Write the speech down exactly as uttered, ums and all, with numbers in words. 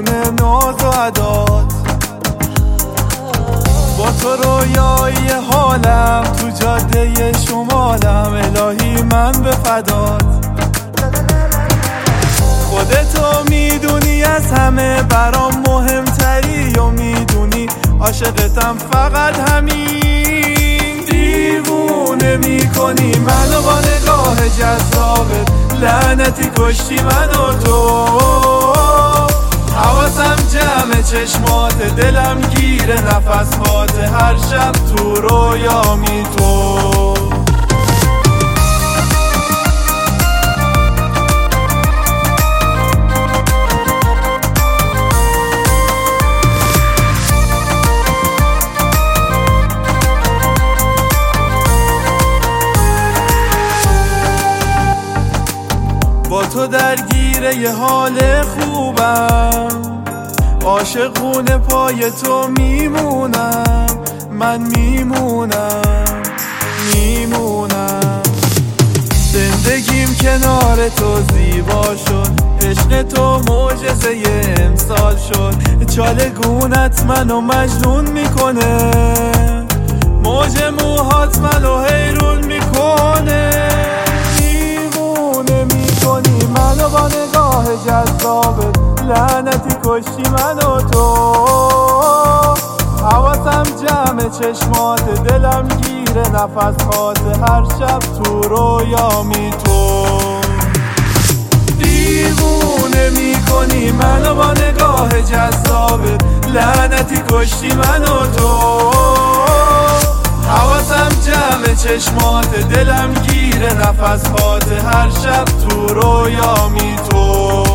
میکنه ناز و عداد. با تو رویای حالم تو جاده شمالم، الهی من به فدات. خودتو میدونی از همه برام مهمتری و میدونی عاشقتم فقط همین. دیوونه میکنی منو با نگاه جذابت، لعنتی کشتی منو تو. حواسم جمع چشمات، دلم گیره نفسات، هر شب تو رویامی تو. با تو درگیره یه حال خوبم، عاشقونه پای تو میمونم، من میمونم میمونم. زندگیم کنار تو زیبا شد، عشق تو معجزه امسال شد. چالگونت منو مجنون میکنه، موج موهات منو حیرون میکنه. منو با نگاه جذابت، لعنتی کشتی منو تو. حواسم جمع چشمات، دلم گیره نفسات، هر شب تو رویامی تو. دیوونه میکنی منو با نگاه جذابت، لعنتی کشتی منو تو. حواسم جمع چشمات، دلم گیره نفسات، هر شب تو رویامی تو.